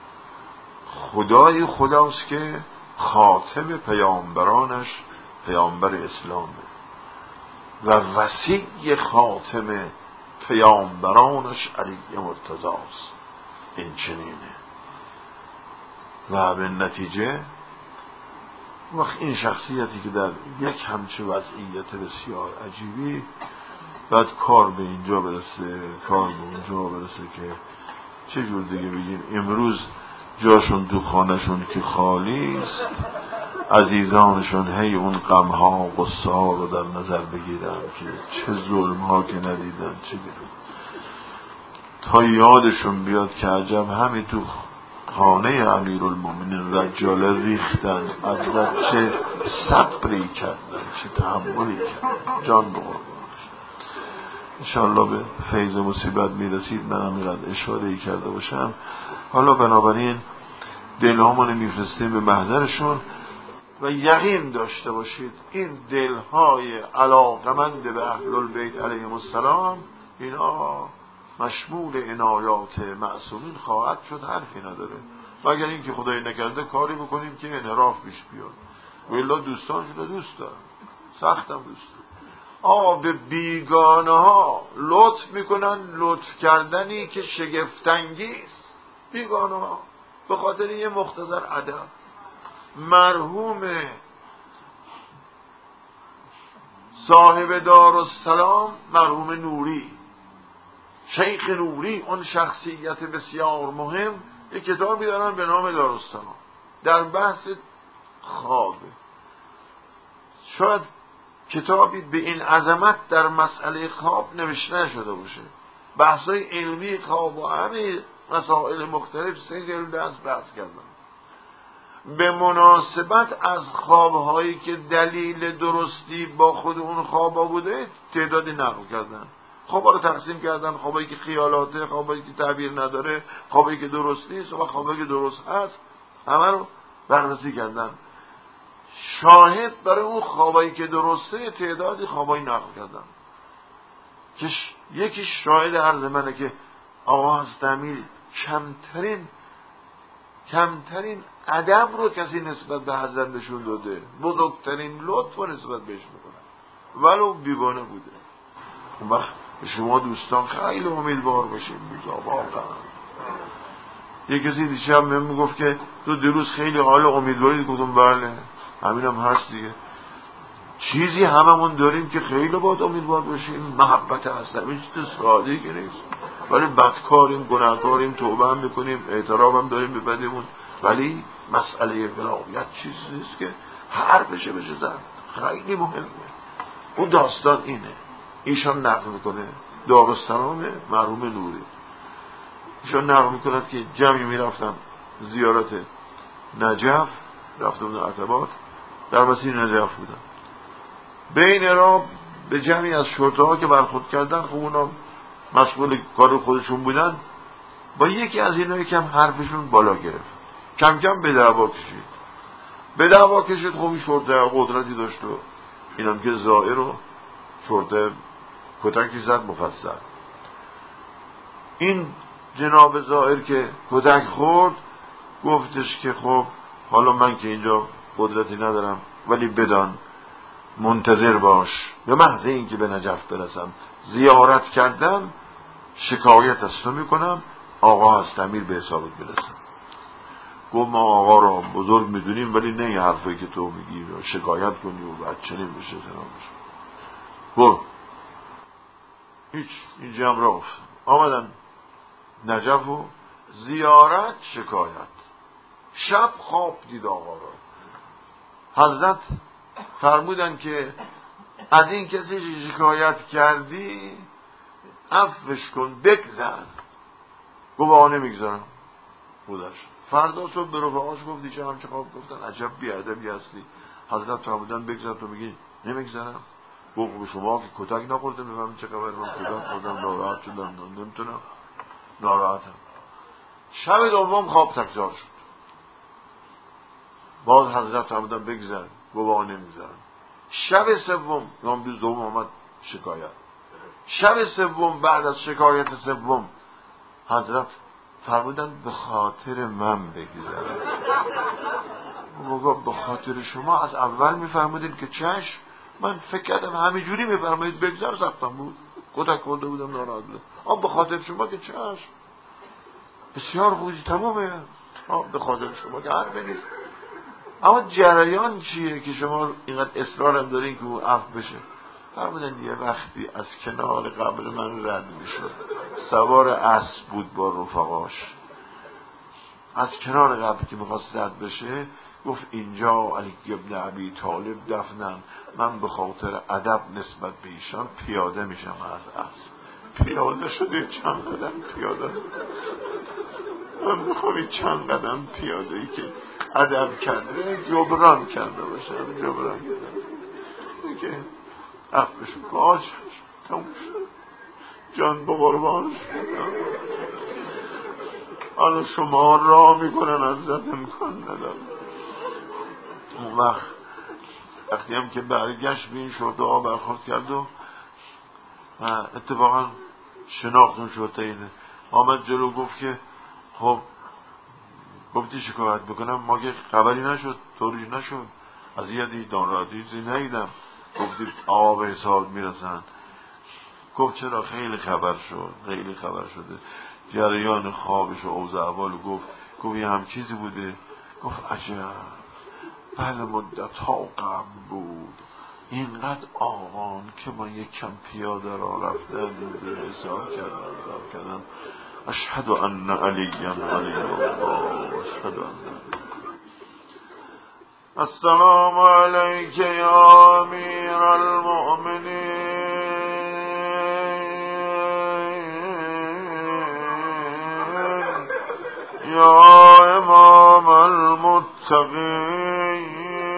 خدای خداست که خاتم پیامبرانش پیامبر اسلامه و وسیع خاتم پیامبرانش علی مرتضاست. این چنینه و به نتیجه وقت این شخصیتی که در یک همچه وضعیت بسیار عجیبی بعد کار به اینجا برسه، کار به اونجا برسه که چه جور دیگه بگیم امروز جاشون تو خانهشون که خالی است، عزیزانشون هی اون غمها و غصه ها رو در نظر بگیرن که چه ظلم ها که ندیدن، چه بیرون تا یادشون بیاد که عجب همین تو خانه امیرالمومنین رجاله ریختن، عجب چه صبری کردن، چه تحملی کردن. جان بقربانش انشاءالله به فیض مصیبت میرسید. من همینقدر اشاره کرده باشم. حالا بنابراین دلهامون میفرستیم به محضرشون و یقین داشته باشید این دلهای علاقمند به اهل البیت علیهم السلام اینا مشمول عنایات معصومین خواهد شد، حرفی نداره. مگر اینکه خدای نکرده کاری بکنیم که انحراف پیش بیاد. والله دوستان شده دوست دارم، سختم دوست دارم. به بیگانه ها لطف میکنن، لطف کردنی که شگفت‌انگیز. بیگانه ها به خاطر یه مختصر ادب. مرحوم صاحب دارالسلام مرحوم نوری، شیخ نوری، اون شخصیت بسیار مهم، یک کتابی دارن به نام دارالسلام در بحث خوابه. شاید کتابی به این عظمت در مسئله خواب نوشته نشده باشه. بحثای علمی خواب و همه مسائل مختلف 3 جلد از بحث کردن. به مناسبت از خوابهایی که دلیل درستی با خود اون خوابا بوده تعدادی نقل کردن. خوابا رو تقسیم کردن، خوابایی که خیالاته، خوابایی که تعبیر نداره، خوابایی که درست نیست و خوابایی که درست هست، همه رو بررسی کردن. شاهد برای اون خوابایی که درسته تعدادی خوابایی نقل کردن که یکی شاهد عرض منه که آقا حضرت امیر کمترین ادب رو کسی نسبت به حضرت نشون داده، بزرگترین لطف رو نسبت بهش میکنن ولو بیگانه بوده. اون وقت شما دوستان خیلی امیدوار باشید. واقعا یک کسی دیشب من میگفت که تو دیروز خیلی حال امیدواری، گفتم بله همینم هست دیگه. چیزی هممون داریم که خیلی باید امیدوار باشیم، محبت هست، همین چیز ساده که نیست، ولی بدکاریم، گناهکاریم، توبه هم میکنیم، اعتراف هم داریم به بدیمون، ولی مسئله ولایت چیزی نیست که هر بشه زد. خیلی مهمه. اون داستان اینه. ایشان نقل میکنه دارالسلام مرحوم نوری، ایشان نقل میکند که جمعی میرفتن زیارت نجف، رفتم در عتبات، در مسیر نجف بودن. بین راه به جمعی از شرطه ها که برخورد کردن، خب اونا مشغول کار خودشون بودن، با یکی از اینا یکم حرفشون بالا گرفت، کم کم به دعوا کشید. خب این شرطه قدرتی داشت و اینم که زائر رو شرطه کتکی زد مفصل. این جناب زائر که کتک خورد گفتش که خب حالا من که اینجا قدرتی ندارم، ولی بدان منتظر باش، به محض این که به نجف برسم زیارت کردم شکایت از تو میکنم، آقا هست امیر به حسابت برسم. گفت ما آقا را بزرگ میدونیم، ولی نه این حرفایی که تو میگی شکایت کنی و بعد چنین بشه جنابش. گفت هیچ اینجا هم رفت آمدن نجف و زیارت شکایت. شب خواب دید آقا را. حضرت فرمودن که از این کسی شکایت کردی عفوش کن بگذر. گفت نمیگذارم بودش. فردا صبح به رفقاش گفتی چه همچه خواب گفتن عجب بیادبی هستی. حضرت فرمودن بگذر تو میگی نمیگذارم. گفت به شما که کتک نخورده بفهمین چه خبر من کتک خوردم ناراحت شدم نمیتونم ناراحتم. شب دوم خواب تکرار شد. باز حضرت فرمودن بگذر. گفت نمیگذارم. شب سوم روز دوم آمد شکایت. شب سوم بعد از شکایت سوم حضرت فرمودن به خاطر من بگذارم. گفت به خاطر شما از اول میفرمودین که چشم. من فکر کردم همینجوری میفرمایید بگذار سختم بود کتک خورده بودم ناراحت بودم. به خاطر شما که چشم بسیار خوبی تمامه. به خاطر شما که حرفی نیست. اما جریان چیه که شما اینقدر اصرارم دارین که او عفو بشه؟ فرمودن یه وقتی از کنار قبر من رد میشد سوار اسب بود با رفقاش از کنار قبر که میخواست رد بشه گفت اینجا علی ابن ابی طالب دفنن من به خاطر ادب نسبت به ایشان پیاده میشم از اسب. پیاده شده چند قدم پیاده من میخوام چند قدم پیاده ای که ادب کرده جبران کرده باشم جبران کرده که عفوشو باش تموم شد جان به قربان حالا شما راه میکنن ازت امکان ندارم. اون وقتی هم که برگشت به این شرطه برخورد کرد و اتفاقا شناختون شرطه اینه آمد جلو گفت که خب گفتی شکایت بکنم ما که خبری نشد طوریش نشد از یه دانراتی نیدم گفتی آقا به حساب میرسن. گفت چرا خیلی خبر شده جریان خوابش و اوضاع احوال گفت یه هم چیزی بوده. گفت عجب بله مدت ها قبل بود اینقدر آقان که من یک کم پیاده را رفتن به حساب کردم اشهد ان علی الله اشهد ان السلام علیک یا امیر المؤمنین یا امام المتقین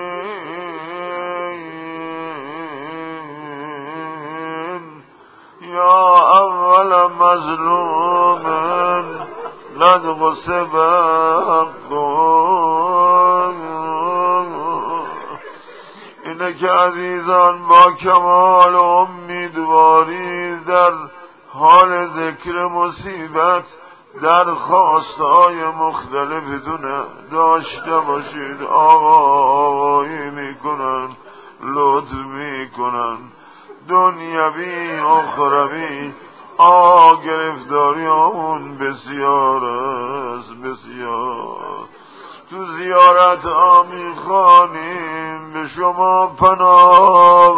یا اول مظلوم قد غصب اینه که عزیزان با کمال امیدواری در حال ذکر مصیبت درخواست‌های مختلفتون داشته باشید. آقایی میکنن لطف میکنن دنیوی اخروی گرفتاری همون بسیار است بسیار. تو زیارت میخوانیم به شما پناه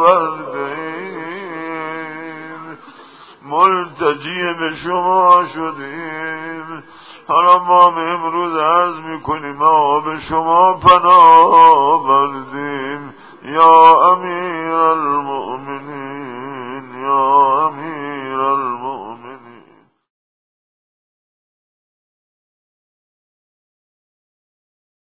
بردیم ملتجی به شما شدیم. حالا ما امروز عرض میکنیم ما به شما پناه بردیم یا